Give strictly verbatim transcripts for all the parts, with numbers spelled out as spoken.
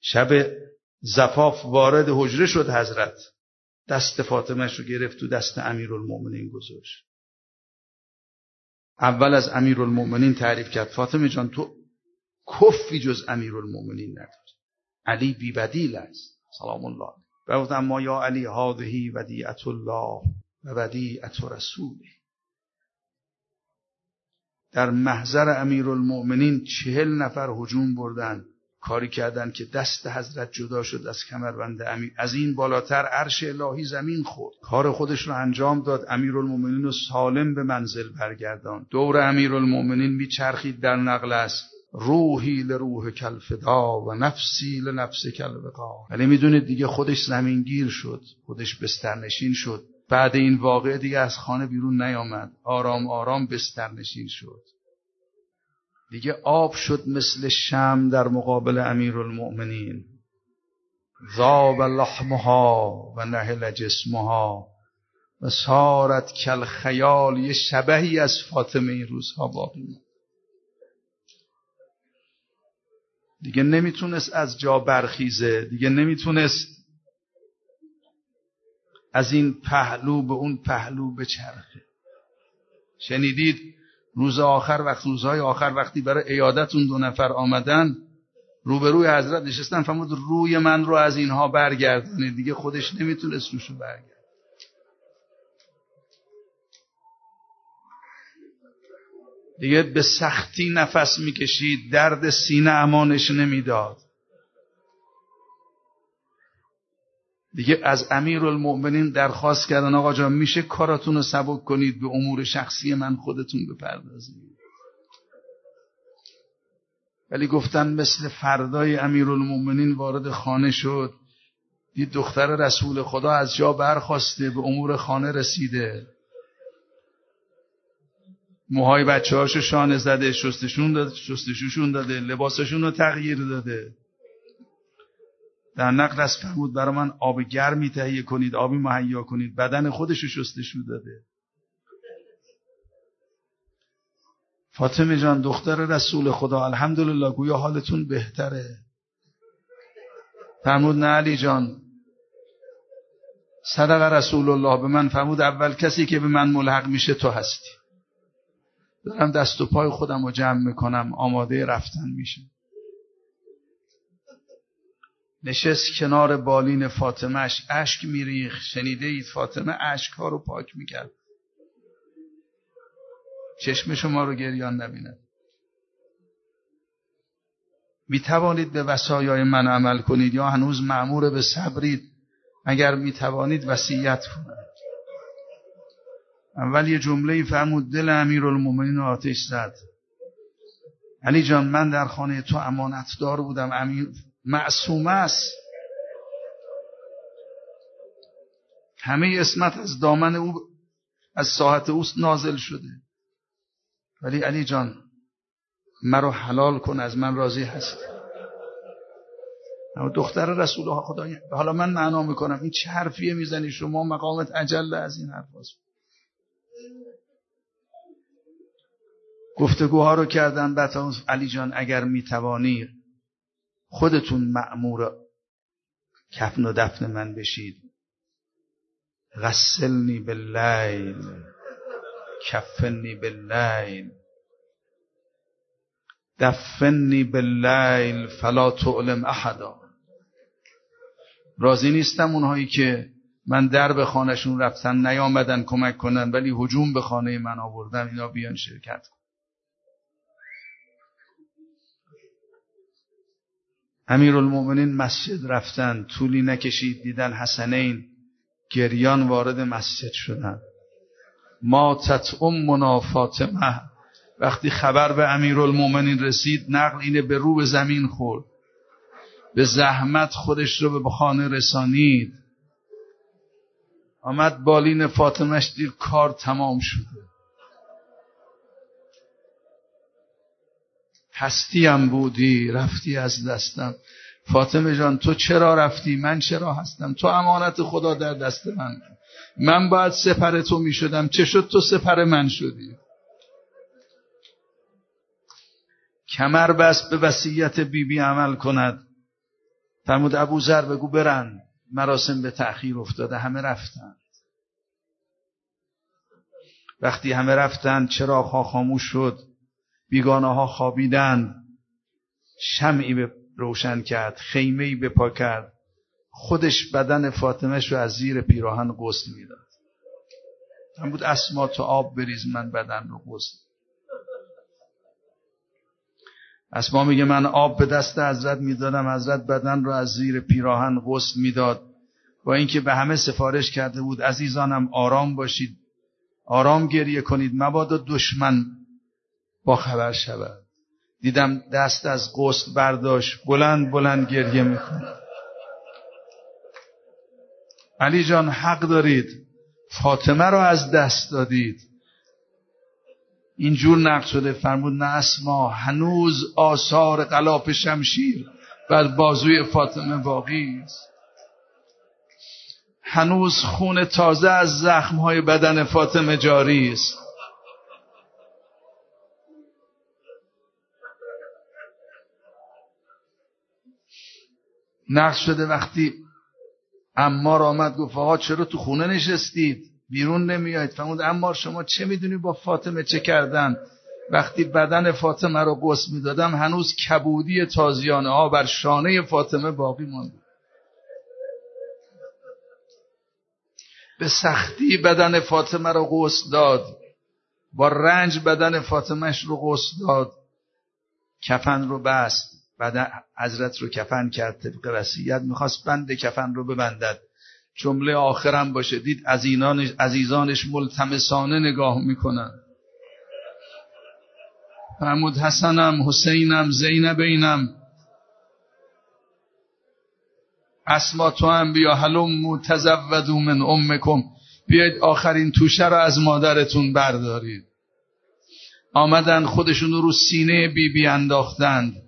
شب زفاف وارد حجره شد حضرت، دست فاطمه‌ش رو گرفت تو دست امیرالمومنین گذاشت. اول از امیرالمومنین تعریف کرد فاطمه جان تو کفی جز امیرالمومنین نداری، علی بی بدیل است سلام الله. و گفت اما یا علی هذه ودیعة الله و ودیعة رسوله. در محضر امیرالمومنین چهل نفر هجوم بردن، کاری کردن که دست حضرت جدا شد از کمربند امیر. از این بالاتر عرش الهی زمین خورد. کار خودش رو انجام داد، امیرالمومنین رو سالم به منزل برگردان. دور امیرالمومنین میچرخید در نقل است روحی لروح کالفدا و نفسی لنفس کالوقا. ولی میدونید دیگه خودش زمینگیر شد، خودش بسترنشین شد. بعد این واقعه دیگه از خانه بیرون نیامد، آرام آرام بسترنشین شد. دیگه آب شد مثل شمع در مقابل امیرالمؤمنین. ذاب لحمها و نهل جسمها و صارت کالخیال. یه شبهی از فاطمه این روزها باقی موند. دیگه نمیتونست از جا برخیزه، دیگه نمیتونست از این پهلو به اون پهلو بچرخه. شنیدید روز آخر وقت روزهای آخر وقتی برای عیادت اون دو نفر آمدن روبروی حضرت نشستن، فرمود روی من رو از اینها برگردونید. دیگه خودش نمیتونست روشو برگرد. دیگه به سختی نفس میکشید، درد سینه امانش نمیداد. دیگه از امیرالمؤمنین درخواست کردن آقا جان میشه کاراتون رو سبک کنید، به امور شخصی من خودتون بپردازید. ولی گفتن مثل فردای امیرالمؤمنین وارد خانه شد، دید دختر رسول خدا از جا برخاسته، به امور خانه رسیده، موهای بچه‌هاشو شانه زده، شستشون داده، شستشوشون داده، لباسشون رو تغییر داده. در نقل از فرمود برای من آب گرمی تهیه کنید، آبی مهیا کنید. بدن خودش رو شستشو داده. فاطمه جان دختر رسول خدا الحمدلله گویا حالتون بهتره. فرمود نه علی جان صدق رسول الله به من. فرمود اول کسی که به من ملحق میشه تو هستی. دارم دست و پای خودم رو جمع میکنم، آماده رفتن میشه. نشست کنار بالین فاطمهش، اشک میریخت. شنیده اید فاطمه اشک ها رو پاک میکرد، چشم شما رو گریان نبیند. میتوانید به وصایای من عمل کنید یا هنوز مأمور به صبرید؟ اگر میتوانید وصیت کنید. اول یه جمله فرمود دل امیرالمومنین آتش زد. علی جان من در خانه تو امانتدار بودم، امیر معصومه است، همه عصمت از دامن او از ساحت او نازل شده، ولی علی جان مرا حلال کن، از من راضی هست. اما دختر رسول الله خدا، حالا من معنا میکنم این چه حرفیه میزنی شما؟ مقامت اجل از این حرف هست. گفتگوها رو کردن. بعد علی جان اگر میتوانی خودتون مأمور کفن و دفن من بشید. غسلنی باللیل کفنی باللیل دفنی باللیل فلا تعلم احدا. راضی نیستم اونهایی که من در به خانهشون رفتن نیامدن کمک کنن ولی هجوم به خانه من آوردن، اینا بیان شرکت کن. امیرالمؤمنین مسجد رفتن، طولی نکشید دیدن حسنین گریان وارد مسجد شدن. ماتت امنا فاطمه. وقتی خبر به امیرالمؤمنین رسید نقل اینه به رو به زمین خورد، به زحمت خودش رو به خانه رسانید، آمد بالین فاطمهش دید کار تمام شده. هستیم بودی رفتی از دستم. فاطمه جان تو چرا رفتی؟ من چرا هستم؟ تو امانت خدا در دست من، من باید سپر تو می شدم، چه شد تو سپر من شدی؟ کمر بست به وصیت بی بی عمل کند. فرمود ابوذر بگو برن، مراسم به تأخیر افتاده. همه رفتن. وقتی همه رفتن چراغ‌ها خاموش شد، بیگانه‌ها خوابیدند، شمعی به روشن کرد، خیمه‌ای به پا کرد، خودش بدن فاطمه‌ش رو از زیر پیراهن غسل میداد. هم بود اسما تو آب بریز من بدن رو غسل. اسما میگه من آب به دست حضرت میدادم، حضرت بدن رو از زیر پیراهن غسل میداد، با اینکه به همه سفارش کرده بود عزیزانم آرام باشید، آرام گریه کنید، مبادا دشمن با خبر شود. دیدم دست از غسل برداشت، بلند بلند گریه میکنه. علی جان حق دارید، فاطمه رو از دست دادید. اینجور نقل شده. فرمود نه اسما، هنوز آثار غلاف شمشیر بر بازوی فاطمه باقی است، هنوز خون تازه از زخم‌های بدن فاطمه جاری است. نقل شده وقتی عمار آمد گفت آقا چرا تو خونه نشستید بیرون نمیایید؟ فرمود عمار شما چه میدونی با فاطمه چه کردن؟ وقتی بدن فاطمه رو غسل میدادم هنوز کبودی تازیانه ها بر شانه فاطمه باقی ماند. به سختی بدن فاطمه رو غسل داد، با رنج بدن فاطمهش رو غسل داد، کفن رو بست، بعد حضرت رو کفن کرد طبق وصیت. میخواست بند کفن رو ببندد، جمله آخرم باشه، دید عزیزانش, عزیزانش ملتمسانه نگاه میکنن. فرمود حسنم، حسینم، زینبینم، اسما تو هم بیا، هلم تزودوا من امکم، بیاید آخرین توشه رو از مادرتون بردارید. آمدن خودشون رو سینه بی بی انداختند.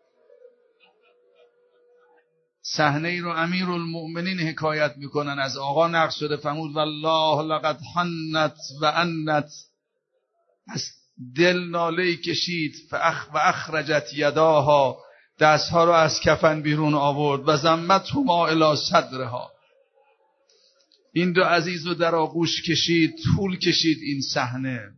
صحنه ای رو امیرالمؤمنین حکایت میکنن، از آقا نقل شده. فرمود والله لقد حنت و انت، از دل ناله‌ای کشید، فاخ و اخرجت یداها، دستها رو از کفن بیرون آورد، و ضمتهما الی صدرها، این دو عزیز رو در آغوش کشید، طول کشید این صحنه.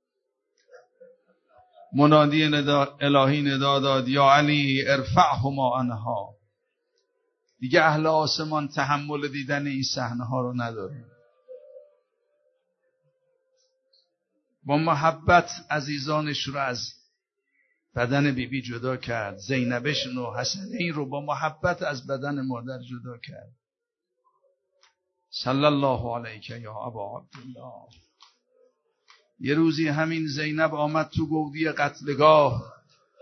منادی ندا الهی ندا داد یا علی ارفعهما عنها. دیگه اهل آسمان تحمل دیدن این صحنه ها رو نداره. با محبت عزیزانش رو از بدن بیبی بی جدا کرد. زینبشن و حسنین رو با محبت از بدن مادر جدا کرد. صلی الله علیک یا ابا عبدالله. یه روزی همین زینب آمد تو گودی قتلگاه،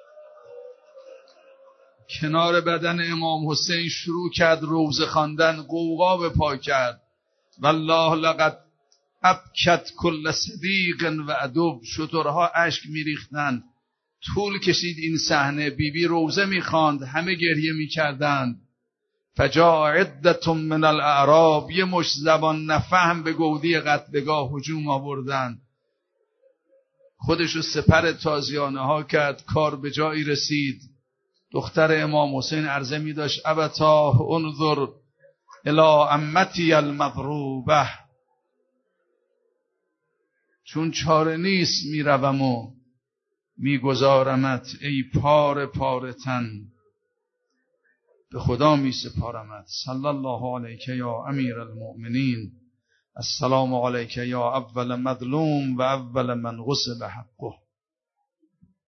کنار بدن امام حسین شروع کرد روزه خواندن، قوقا به پا کرد. والله لقد ابکت کل صدیق و ادب، شترها اشک میریختند. طول کشید این صحنه. بیبی روزه میخواند، همه گریه میکردند. فجاء عدة من الاعراب، یه مش زبان نفهم به گودی قتلگاه هجوم آوردند. خودشو سپر تازیانه ها کرد، کار به جایی رسید. دختر امام حسین عرضه می داشت ابتا انظر الی عمتی المضروبه، چون چاره نیست می روم و می گذارمت ای پاره پاره تن، به خدا می سپارمت. صلی الله علیک یا امیر المؤمنین، السلام علیک یا اول مظلوم و اول من غصب حقه.